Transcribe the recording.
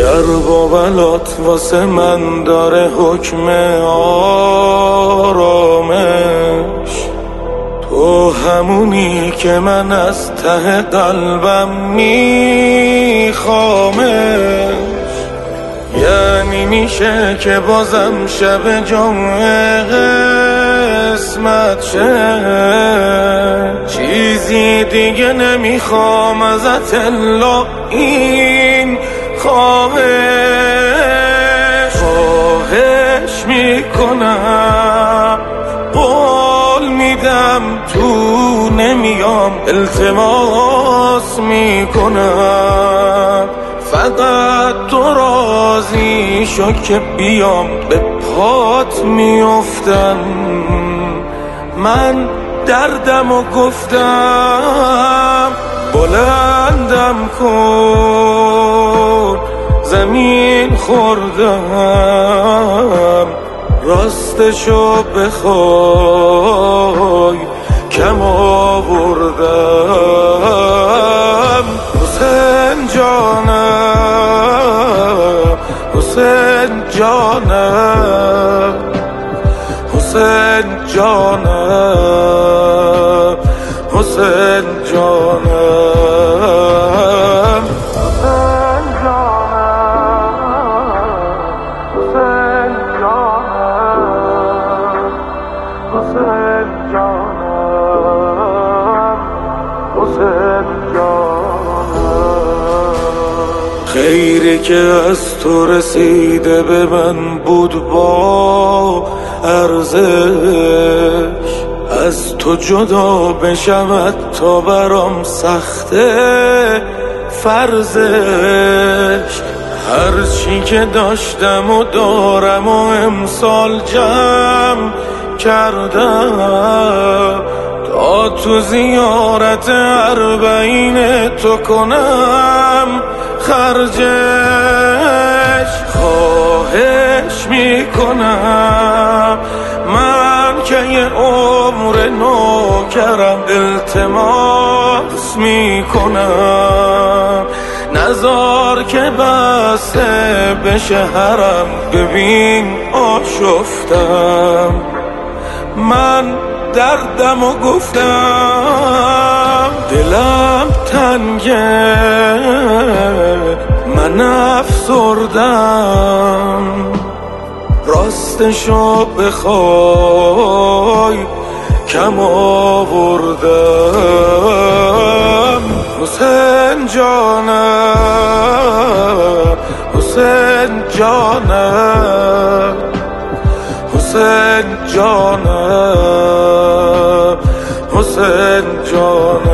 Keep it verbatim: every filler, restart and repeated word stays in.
درب و بلات واسه من داره حکم آرامش، تو همونی که من از ته قلبم میخوامش. یعنی میشه که بازم شب جمعه قسمت شه، چیزی دیگه نمیخوام ازت الا این خواهش. خواهش میکنم، قول میدم تو نمیام، التماس میکنم فقط تو راضی شو که بیام. به پات میافتم من دردم و گفتم، بلندم کن زمین خوردم، راستشو بخوای کم آوردم. حسین جانم، حسین جانم، حسین جانم، حسین جانم، حسین جانم، حسین جانم، حسین جانم، حسین جانم. خیری که از تو رسیده به من بود با ارزش، از تو جدا بشود تا برام سخته فرزش. هرچی که داشتم و دارم و امسال جمع کردم، تا تو زیارت اربعین تو کنم خرجش. خواهش میکنم من که یه عمر نوکرم، التماس میکنم نزار که بسته بشه حرم. ببین آشفتم من دردم و گفتم، دلم تنگه من افسردم، راستشو بخوای کم آوردم. حسین جانم، حسین جانم، حسین جانم، حسین جانم.